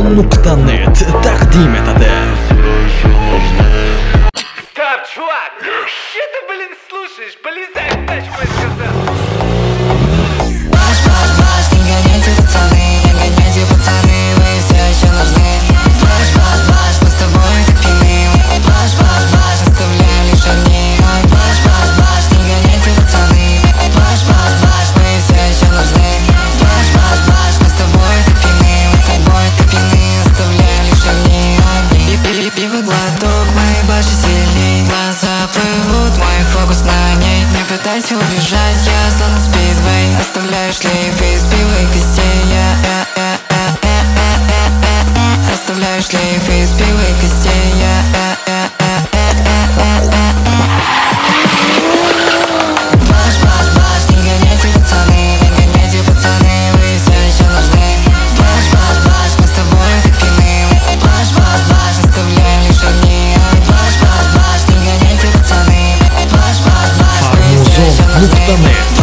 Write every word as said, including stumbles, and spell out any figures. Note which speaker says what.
Speaker 1: Фармузон нукта нет тaqdim etadi.
Speaker 2: Стоп, чувак! Что ты, блин, слушаешь? Полезай в тачку, я сказал!
Speaker 3: Баш, баш, баш, не гоняйте, пацаны, не гоняйте, пацаны, вы все еще нужны. Баш, баш, баш, мы с тобой как пьяны. Баш, баш, баш, оставляем лишь огни. Ой, баш, баш, баш, не гоняйте, пацаны. Баш, баш, баш, мы все еще нужны. Баш, баш, баш, мы с тобой как пьяны. Мы с тобой как пьяны, оставляем лишь огни. Ой, пи-пи-пи, пиво глоток, мои баши сильней. Глаза плывут, мой фокус на ней. Не пытайся убежать, я словно спидвей. Оставляю шлейфы из пива и костей. Я, я, я, я, я, я, я, я, я. Оставляю шлейфы из пива и костей. Я, я, я, я, я, я, я, я. Баш, баш, баш, не гоняйте, пацаны, не гоняйте, пацаны, вы все еще нужны. Баш, баш, баш, мы с тобой как пьяны. Баш, баш, баш, оставляем лишь огни. Баш, баш, баш, не гоняйте, пацаны. Баш, баш, баш, вы все еще
Speaker 1: Фармузон нукта
Speaker 3: нужны.
Speaker 1: нет